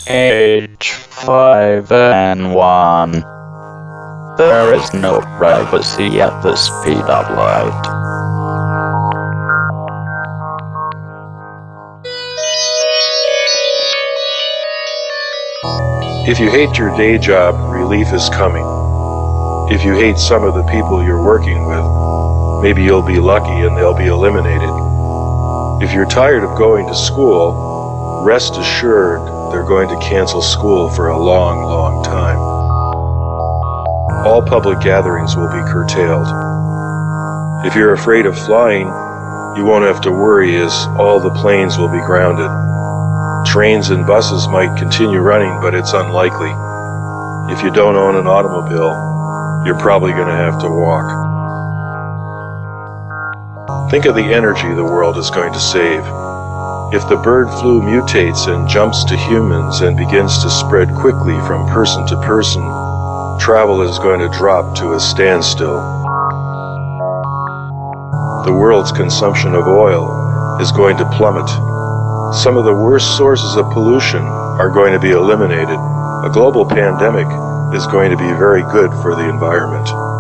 H5N1. There is no privacy at the speed of light. If you hate your day job, relief is coming. If you hate some of the people you're working with, maybe you'll be lucky and they'll be eliminated. If you're tired of going to school, rest assured they're going to cancel school for a long, long time. All public gatherings will be curtailed. If you're afraid of flying, you won't have to worry as all the planes will be grounded. Trains and buses might continue running, but it's unlikely. If you don't own an automobile, you're probably going to have to walk. Think of the energy the world is going to save. If the bird flu mutates and jumps to humans and begins to spread quickly from person to person, travel is going to drop to a standstill. The world's consumption of oil is going to plummet. Some of the worst sources of pollution are going to be eliminated. A global pandemic is going to be very good for the environment.